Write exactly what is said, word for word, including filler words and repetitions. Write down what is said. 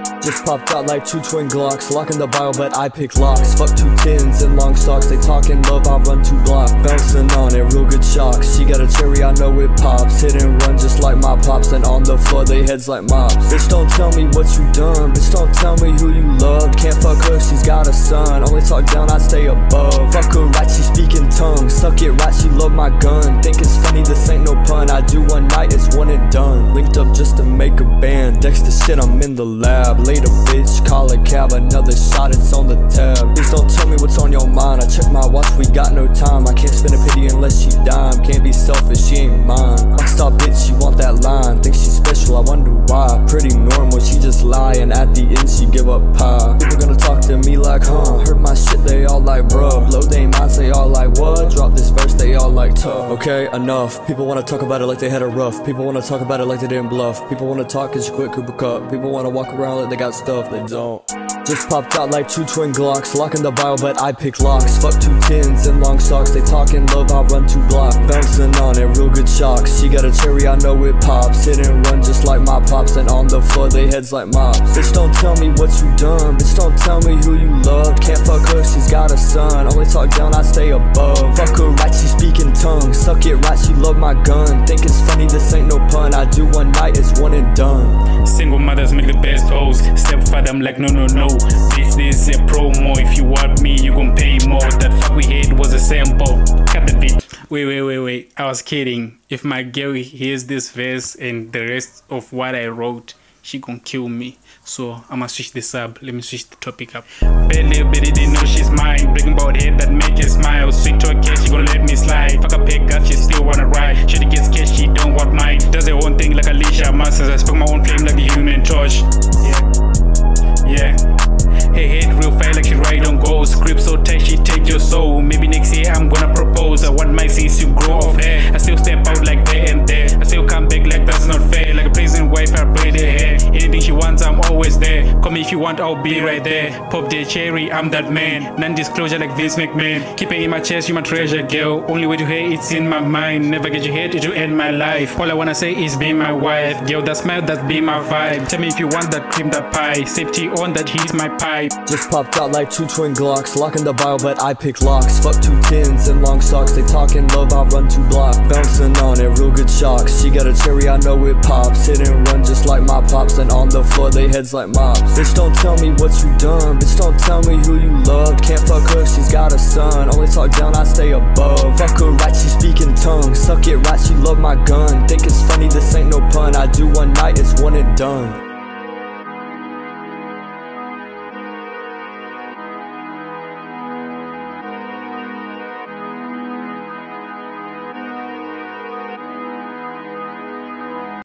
Just popped out like two twin Glocks, locking the bio, but I pick locks. Fuck two tins and long socks, they talking love, I run two blocks. Bouncing on it, real good shocks. She got a cherry, I know it pops. Hit and run just like my pops, and on the floor they heads like mops. Bitch, don't tell me what you done, bitch, don't tell me who you loved. Can't fuck her, she's got a son, only talk down, I stay above. Fuck her right, she speaking tongues, suck it right, she love my gun. Think it's funny, this ain't no pun, I do one night, it's one and done. Linked up just to make a band, Dexter shit, I'm in the lab. Later bitch, call a cab, another shot, it's on the tab. Please don't tell me what's on your mind, I check my watch, we got no time. I can't spend a pity unless she dime, can't be selfish, she ain't mine. Rockstar bitch, she want that line, think she's special, I wonder why. Pretty normal, she just lie, and at the end she give up pie. People gonna talk to me like, huh, heard my shit, they all like, bruh. Blow they minds, they all like, what? Drop this verse, they all like, tough. Okay, enough, people wanna talk about it like they had it rough. People wanna talk about it like they didn't bluff. People wanna talk cause you quit Cooper Cup. People wanna walk around like they got stuff, they don't. Just popped out like two twin Glocks, locking the bio, but I pick locks. Fuck two tins and long socks, they talking love, I run two blocks. Bouncing on it, real good shocks. She got a cherry, I know it pops. Hit and run just like my pops, and on the floor they heads like mops. Bitch, don't tell me what you done, bitch, don't tell me who you loved. Can't fuck her, she's got a son, only talk down, I stay above. Fuck her right, she speaking tongues, suck it right, she love my gun. Think it's funny, this ain't no pun, I do one night, it's one and done. Single mothers make the best hoes. Stepfather, I'm like no no no, this is a promo. If you want me, you gon' pay more. That fuck we had was a sample. Cut the beat. Wait, wait, wait, wait. I was kidding. If my girl hears this verse and the rest of what I wrote, she gon' kill me. So I'ma switch this up. Let me switch the topic up. Bad little bitty, they know she's mine. Breaking about head that make her smile. Sweet to a cat, she gon' let me slide. Fuck a pig gut, she still wanna ride. She gets cash, she don't want mine. Does her own thing like Alicia Masters. I spoke my own flame like the Human Torch. Yeah, yeah. Hey, head real fast like she ride on gold. Script so tight, she take your soul. Maybe next year I'm gonna propose. I want my scenes to grow off hair. I still step out like there and there. I still come back like that's not fair. Like a present wife, I braid her hair. Anything she wants, I'm always there. Call me if you want, I'll be right there. Pop the cherry, I'm that man. Non-disclosure like Vince McMahon. Keep it in my chest, you my treasure, girl. Only way to hear it's in my mind. Never get your head, it will end my life. All I wanna say is be my wife. Girl, that smile, that be my vibe. Tell me if you want that cream, that pie. Safety on, that he's my pipe. Just popped out like two twin Glocks, locking the bio, but I pick locks. Fuck two tins and long socks, they talking love, I run two blocks. Bouncing on it, real good shocks. She got a cherry, I know it pops. Hit and run just like my pops, and on the floor they heads like mops. Bitch, don't tell me what you done, bitch, don't tell me who you loved. Can't fuck her, she's got a son, only talk down, I stay above. Fuck her right, she speaking tongues, suck it right, she love my gun. Think it's funny, this ain't no pun, I do one night, it's one and done.